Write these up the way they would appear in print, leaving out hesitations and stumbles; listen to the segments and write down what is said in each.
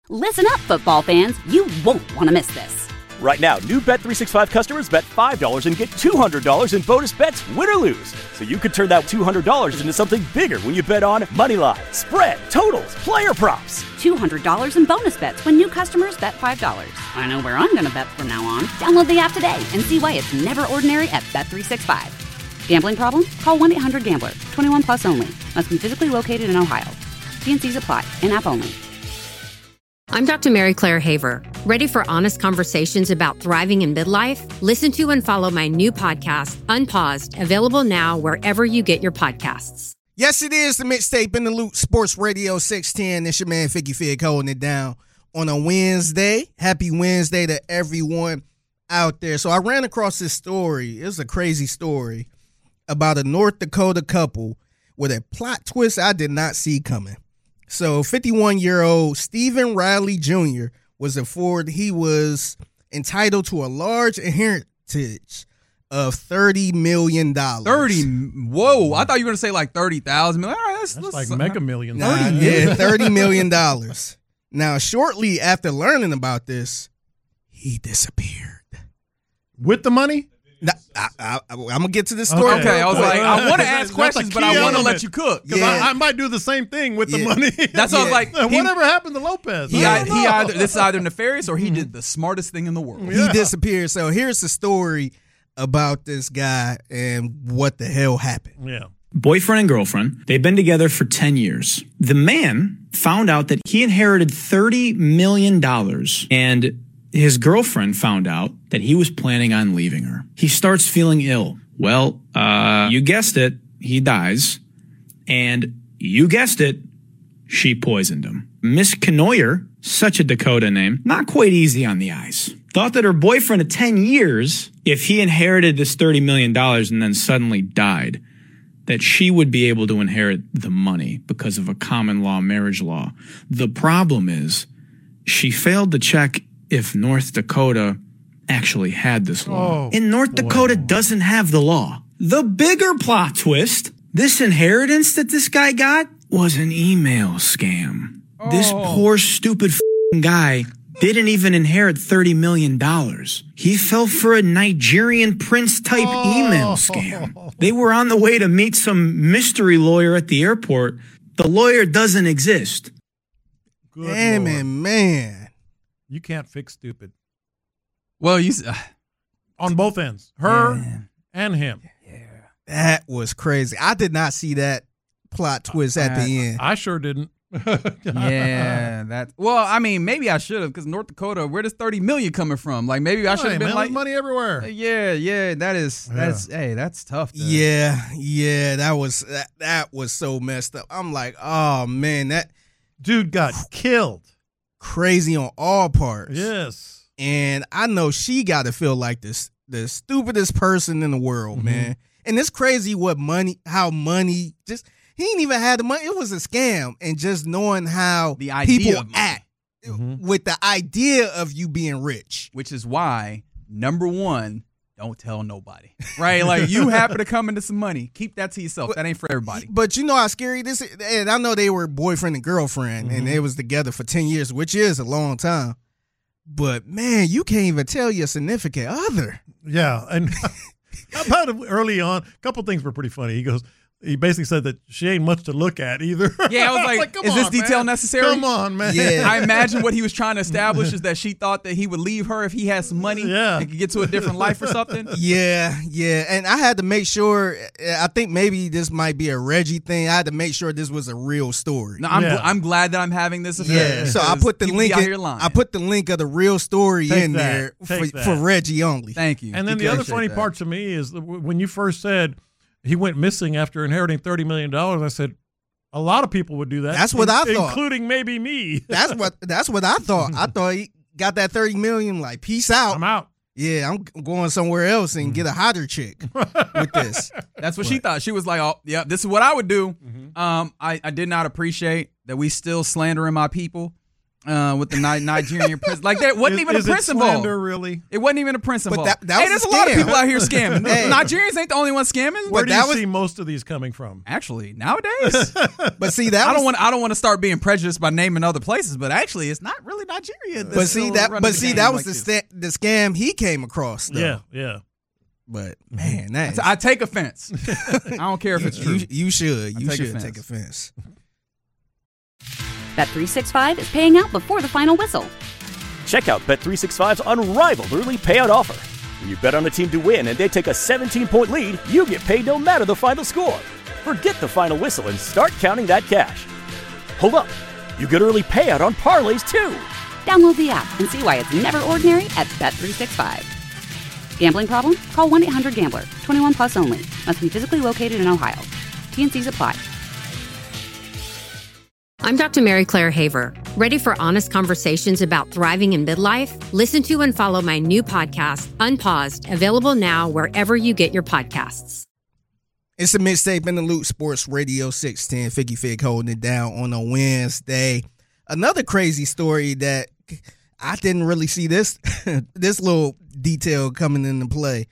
Listen up, football fans. You won't want to miss this. Right now, new Bet365 customers bet $5 and get $200 in bonus bets, win or lose. So you could turn that $200 into something bigger when you bet on moneyline, spread, totals, player props. $200 in bonus bets when new customers bet $5. I know where I'm going to bet from now on. Download the app today and see why it's never ordinary at Bet365. Gambling problem? Call 1-800-GAMBLER. 21 plus only. Must be physically located in Ohio. T&Cs apply. In-app only. I'm Dr. Mary Claire Haver. Ready for honest conversations about thriving in midlife? Listen to and follow my new podcast, Unpaused, available now wherever you get your podcasts. Yes, it is the Mixtape in the Loop, Sports Radio 610. It's your man, Ficky Fig, holding it down on a Wednesday. Happy Wednesday to everyone out there. So I ran across this story. It was a crazy story about a North Dakota couple with a plot twist I did not see coming. So 51-year-old Stephen Riley Jr. was informed he was entitled to a large inheritance of $30 million. 30? Whoa, I thought you were going to say like 30,000. All right, that's like Mega Millions. $30 million. Now, shortly after learning about this, he disappeared. With the money? I'm going to get to this story. Okay, I was like, I want to ask questions, but I want to let you cook. Because I might do the same thing with the money. That's what I was like. Whatever happened to Lopez? This is either nefarious or he did the smartest thing in the world. He disappeared. So here's the story about this guy and what the hell happened. Yeah. Boyfriend and girlfriend, they've been together for 10 years. The man found out that he inherited $30 million and his girlfriend found out that he was planning on leaving her. He starts feeling ill. Well, you guessed it, he dies. And you guessed it, she poisoned him. Miss Knoyer, such a Dakota name, not quite easy on the eyes. Thought that her boyfriend of 10 years, if he inherited this $30 million and then suddenly died, that she would be able to inherit the money because of a common law marriage law. The problem is she failed to check if North Dakota actually had this law. And North Dakota doesn't have the law. The bigger plot twist, this inheritance that this guy got was an email scam. This poor, stupid guy didn't even inherit $30 million. He fell for a Nigerian prince-type email scam. They were on the way to meet some mystery lawyer at the airport. The lawyer doesn't exist. Damn it, man. You can't fix stupid. Well, on both ends, her and him. Yeah, that was crazy. I did not see that plot twist at the end. I sure didn't. Well, I mean, maybe I should have, because North Dakota, where does $30 million coming from? Like, maybe I should have been like, money everywhere. That's tough. Yeah, that was so messed up. I'm like, oh man, that dude got killed. Crazy on all parts. Yes. And I know she got to feel like the stupidest person in the world, man. And it's crazy how money just, he ain't even had the money. It was a scam. And just knowing how people act with the idea of you being rich. Which is why, number one, don't tell nobody, right? Like, you happen to come into some money, keep that to yourself. That ain't for everybody. But you know how scary this is? And I know they were boyfriend and girlfriend, and they was together for 10 years, which is a long time. But, man, you can't even tell your significant other. Yeah, and about early on, a couple things were pretty funny. He basically said that she ain't much to look at either. Yeah, I was like, is this detail necessary? Come on, man. Yeah. I imagine what he was trying to establish is that she thought that he would leave her if he had some money and could get to a different life or something. Yeah. And I had to make sure, I think maybe this might be a Reggie thing. I had to make sure this was a real story. No, I'm glad that I'm having this affair. Yeah, so I put the link. I put the link of the real story there for Reggie only. Thank you. And then the other funny part to me is when you first said he went missing after inheriting $30 million. I said, a lot of people would do that. That's what I thought. Including maybe me. That's what I thought. I thought he got that $30 million, like, peace out. I'm out. Yeah, I'm going somewhere else and get a hotter chick with this. That's what she thought. She was like, oh, yeah, this is what I would do. I did not appreciate that we still slandering my people. with the Nigerian prince. Like there wasn't even a prince involved. Really? It wasn't even a prince involved. But that was there's a a lot of scam. people out here scamming. Hey. Nigerians ain't the only ones scamming. Where do you see most of these coming from? Actually, nowadays, But see that I don't want to start being prejudiced by naming other places, but actually, it's not really Nigeria. But see that was the scam he came across. Though. Yeah. But man, that I take offense. I don't care if it's true. you should take take offense. Bet365 is paying out before the final whistle. Check out Bet365's unrivaled early payout offer. When you bet on a team to win and they take a 17-point lead, you get paid no matter the final score. Forget the final whistle and start counting that cash. Hold up. You get early payout on parlays, too. Download the app and see why it's never ordinary at Bet365. Gambling problem? Call 1-800-GAMBLER. 21 plus only. Must be physically located in Ohio. T&Cs apply. I'm Dr. Mary Claire Haver. Ready for honest conversations about thriving in midlife? Listen to and follow my new podcast, Unpaused, available now wherever you get your podcasts. It's a mixtape in the Loop Sports Radio 610. Figgy Fig holding it down on a Wednesday. Another crazy story that I didn't really see this little detail coming into play.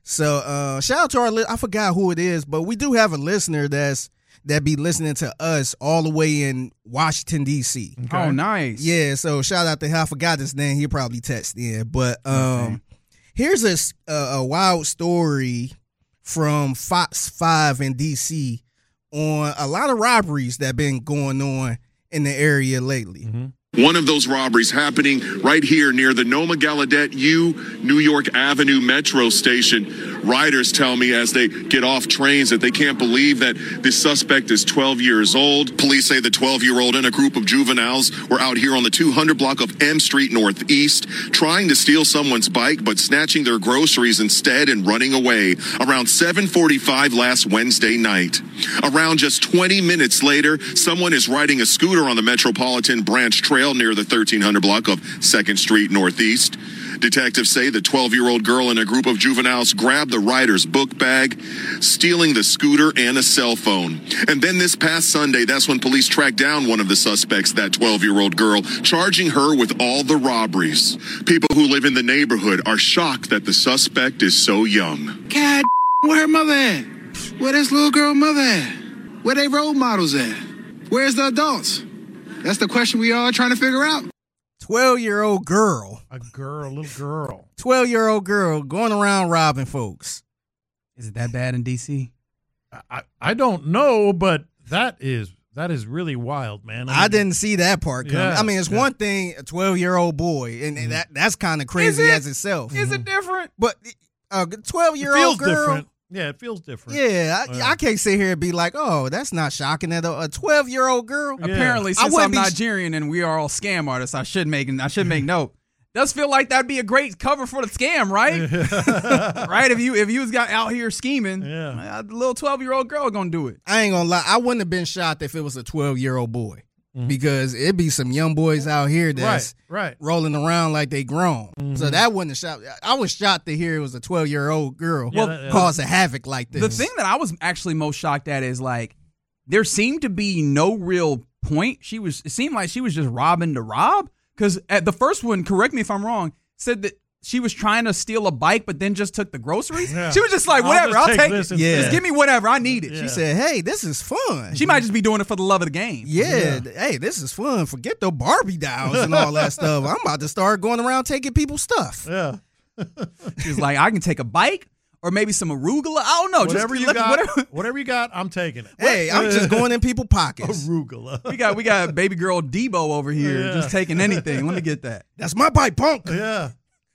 So shout out to our I forgot who it is, but we do have a listener that be listening to us all the way in Washington, D.C. Okay. Oh, nice. Yeah, so shout out to him. I forgot his name. He'll probably text in. But here's a wild story from Fox 5 in D.C. on a lot of robberies that been going on in the area lately. Mm-hmm. One of those robberies happening right here near the Noma Gallaudet U New York Avenue Metro station. Riders tell me as they get off trains that they can't believe that this suspect is 12 years old. Police say the 12-year-old and a group of juveniles were out here on the 200 block of M Street Northeast trying to steal someone's bike but snatching their groceries instead and running away around 7:45 last Wednesday night. Around just 20 minutes later, someone is riding a scooter on the Metropolitan Branch Trail near the 1300 block of 2nd Street Northeast. Detectives say the 12-year-old girl and a group of juveniles grabbed the rider's book bag, stealing the scooter and a cell phone. And then this past Sunday, that's when police tracked down one of the suspects, that 12-year-old girl, charging her with all the robberies. People who live in the neighborhood are shocked that the suspect is so young. God, where her mother at? Where this little girl mother at? Where they role models at? Where's the adults? That's the question we all trying to figure out. 12-year-old girl. A little girl. 12-year-old girl going around robbing folks. Is it that bad in D.C.? I don't know, but that is really wild, man. I didn't see that part coming. Yeah, I mean, it's one thing, a 12-year-old boy, and that's kind of crazy as itself. Is it different? But a 12-year-old girl. Different. Yeah, it feels different. Yeah, I can't sit here and be like, oh, that's not shocking at all. A 12-year-old girl. Yeah. Apparently, since I'm Nigerian and we are all scam artists, I should make note. Does feel like that'd be a great cover for the scam, right? Right? If you was got out here scheming, the little 12-year-old girl gonna do it. I ain't gonna lie, I wouldn't have been shocked if it was a 12-year-old boy. Because it'd be some young boys out here that's rolling around like they grown. So that wouldn't have shocked. I was shocked to hear it was a 12-year-old girl causing havoc like this. The thing that I was actually most shocked at is like there seemed to be no real point. It seemed like she was just robbing to rob. Because at the first one, correct me if I'm wrong, said that she was trying to steal a bike, but then just took the groceries. Yeah. She was just like, whatever, I'll take it. Just give me whatever, I need it. She said, hey, this is fun. She might just be doing it for the love of the game. Yeah, hey, this is fun. Forget the Barbie dolls and all that stuff. I'm about to start going around taking people's stuff. Yeah. She's like, I can take a bike or maybe some arugula. I don't know. Whatever you got, I'm taking it. Hey, I'm just going in people's pockets. Arugula. We got baby girl Debo over here just taking anything. Let me get that. That's my bike, punk. Yeah.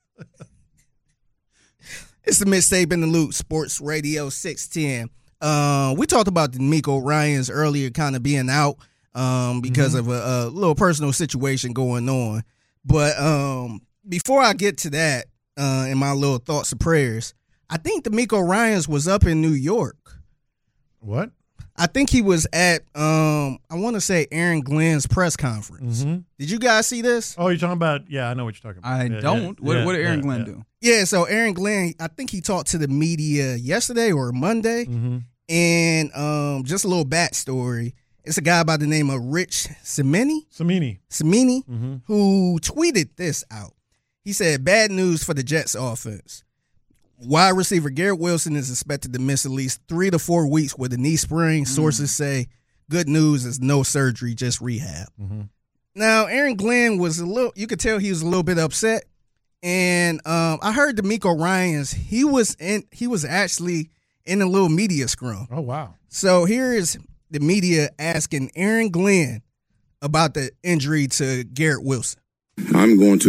It's the Mixtape in the Loop Sports Radio 610. We talked about the D'Amico Ryans earlier kind of being out because of a little personal situation going on. But before I get to that in my little thoughts and prayers, I think D'Amico Ryans was up in New York. What? I think he was at, I want to say, Aaron Glenn's press conference. Did you guys see this? Oh, you're talking about, I know what you're talking about. I don't. What did Aaron Glenn do? Yeah, so Aaron Glenn, I think he talked to the media yesterday or Monday. And just a little backstory It's a guy by the name of Rich Cimini, Mm-hmm. who tweeted this out. He said, bad news for the Jets offense. Wide receiver Garrett Wilson is expected to miss at least 3 to 4 weeks with a knee sprain. Sources say good news is no surgery, just rehab. Mm-hmm. Now, Aaron Glenn was you could tell he was a little bit upset. And I heard D'Amico Ryans, he was actually in a little media scrum. Oh, wow. So here is the media asking Aaron Glenn about the injury to Garrett Wilson. I'm going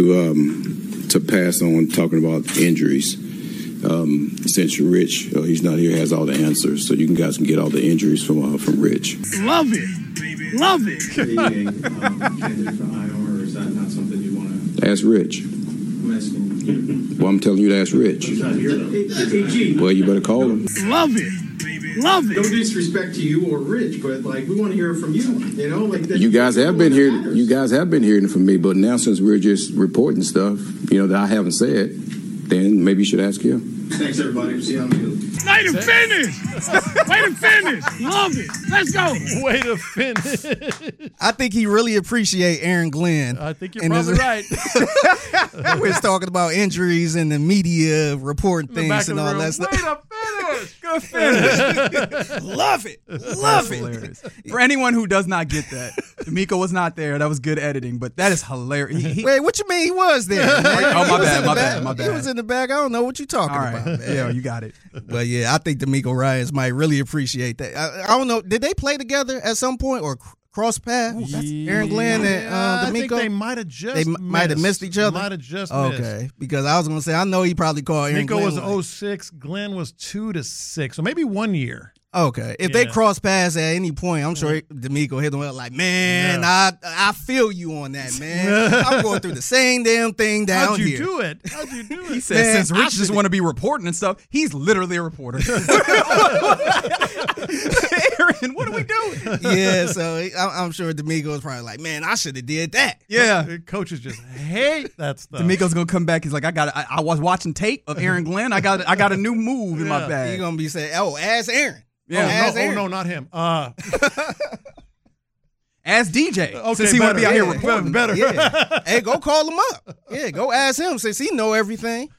to pass on talking about injuries. Since Rich, he's not here, has all the answers, so you guys can get all the injuries from Rich. Love it. Love it. Candidate for IR, or is that not something you want to ask Rich? I'm asking you. Well, I'm telling you to ask Rich. He's not here, though. Well, you better call him. Love it. Love it. No disrespect to you or Rich, but like we want to hear from you. You know, like that. You guys have been here. You guys have been hearing from me, but now since we're just reporting stuff, that I haven't said, then maybe you should ask him. Thanks, everybody. See how I'm doing. Way to finish. Way to finish. Love it. Let's go. Way to finish. I think he really appreciate Aaron Glenn. I think you're probably right. We're talking about injuries and the media reporting things and all that stuff. Way to finish. Good finish. Love it. Love it. For anyone who does not get that, D'Amico was not there. That was good editing, but that is hilarious. Wait, what you mean he was there? Man? Oh, my bad. He was in the back. I don't know what you're talking about. Man. Yeah, you got it. But yeah, I think D'Amico Ryans might really appreciate that. I don't know. Did they play together at some point or cross paths? Aaron Glenn and D'Amico? I think they might have just might have missed each other. Might have just okay, missed. Because I was going to say, I know he probably called Aaron Glenn. D'Amico was 06, Glenn was 2 to 6, so maybe 1 year. Okay, if they cross paths at any point, I'm sure D'Amico hit him up like, man, I feel you on that, man. I'm going through the same damn thing down How'd you here. do it? How'd you do it? He said, man, since Rich just want to be reporting and stuff, he's literally a reporter. Aaron, what are we doing? Yeah, so I'm sure D'Amico was probably like, man, I should have did that. Yeah, coaches just hate that stuff. D'Amico's gonna come back. He's like, I was watching tape of Aaron Glenn. I got a new move in my bag. He's gonna be saying, ask Aaron. Yeah. No, not him. Ask DJ. Okay, since he want to be out here reporting. Better. Yeah. Hey, go call him up. Yeah, go ask him since he know everything.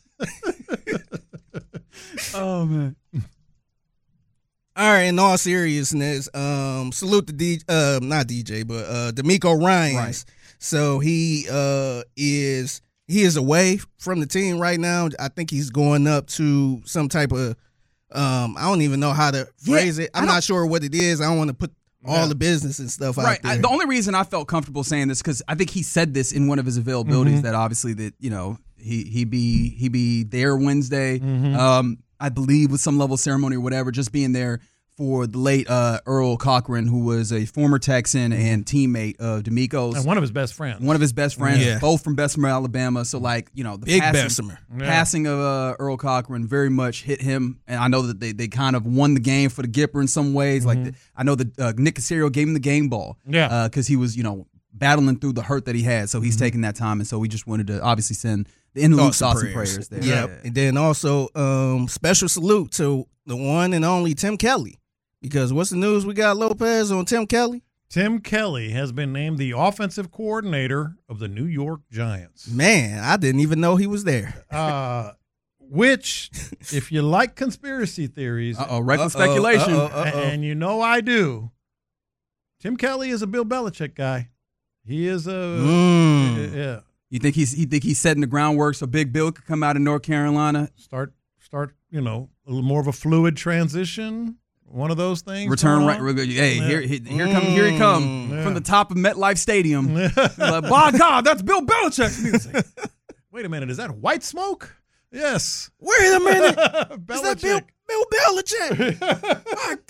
Oh man. All right, in all seriousness, salute the not DJ, but D'Amico Ryans. Right. So he is away from the team right now. I think he's going up to some type of I don't even know how to phrase it. I'm not sure what it is. I don't want to put all the business and stuff out there. The only reason I felt comfortable saying this because I think he said this in one of his availabilities that obviously that he be there Wednesday. I believe with some level of ceremony or whatever, just being there for the late Earl Cochran, who was a former Texan and teammate of D'Amico's. And one of his best friends. Both from Bessemer, Alabama. So, the big passing of Earl Cochran very much hit him. And I know that they kind of won the game for the Gipper in some ways. I know that Nick Caserio gave him the game ball. Yeah. Because he was, battling through the hurt that he had. So he's taking that time. And so we just wanted to obviously send the in-the-loop thoughts and prayers there. Yeah. And then also special salute to the one and only Tim Kelly. Because what's the news we got, Lopez, on Tim Kelly? Tim Kelly has been named the offensive coordinator of the New York Giants. Man, I didn't even know he was there. Which, if you like conspiracy theories. Reckless speculation. And you know I do. Tim Kelly is a Bill Belichick guy. He is yeah. You think he's setting the groundwork so Big Bill could come out of North Carolina? Start, a little more of a fluid transition. One of those things. Return right. Hey, here he come from the top of MetLife Stadium. Like, by God, that's Bill Belichick's music. Wait a minute, is that White Smoke? Yes. Wait a minute, is that Bill Belichick?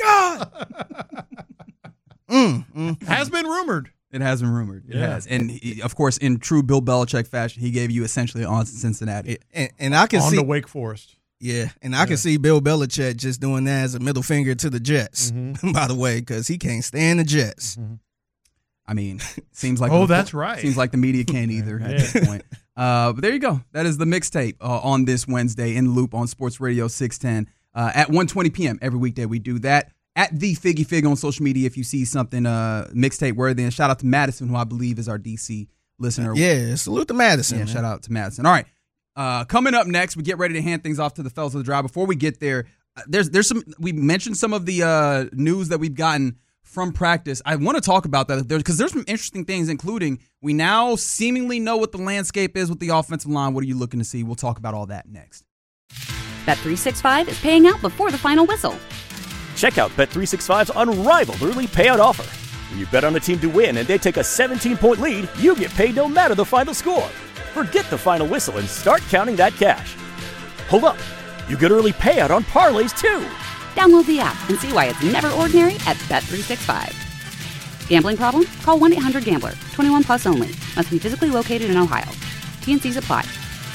My God. Has been rumored. It has been rumored. It has, and he, of course, in true Bill Belichick fashion, he gave you essentially on Cincinnati, and I can see to Wake Forest. Yeah, and I can see Bill Belichick just doing that as a middle finger to the Jets, by the way, because he can't stand the Jets. I mean, seems like that's right. Seems like the media can't either at this point. But there you go. That is the mixtape on this Wednesday in the Loop on Sports Radio 610 at 1:20 p.m. every weekday. We do that. At the Figgy Fig on social media if you see something mixtape worthy. And shout out to Madison, who I believe is our DC listener. Yeah, salute to Madison. Yeah, man. shout out to Madison. All right. Coming up next, we get ready to hand things off to the fellas of the drive. Before we get there, there's some. We mentioned some of the news that we've gotten from practice. I want to talk about that because there's some interesting things, including we now seemingly know what the landscape is with the offensive line. What are you looking to see? We'll talk about all that next. Bet365 is paying out before the final whistle. Check out Bet365's unrivaled early payout offer. When you bet on a team to win and they take a 17-point lead, you get paid no matter the final score. Forget the final whistle and start counting that cash. Hold up. You get early payout on parlays, too. Download the app and see why it's never ordinary at Bet365. Gambling problem? Call 1-800-GAMBLER. 21 plus only. Must be physically located in Ohio. T&Cs apply.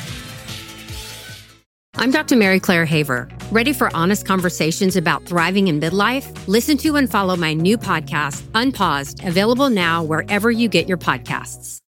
I'm Dr. Mary Claire Haver. Ready for honest conversations about thriving in midlife? Listen to and follow my new podcast, Unpaused, available now wherever you get your podcasts.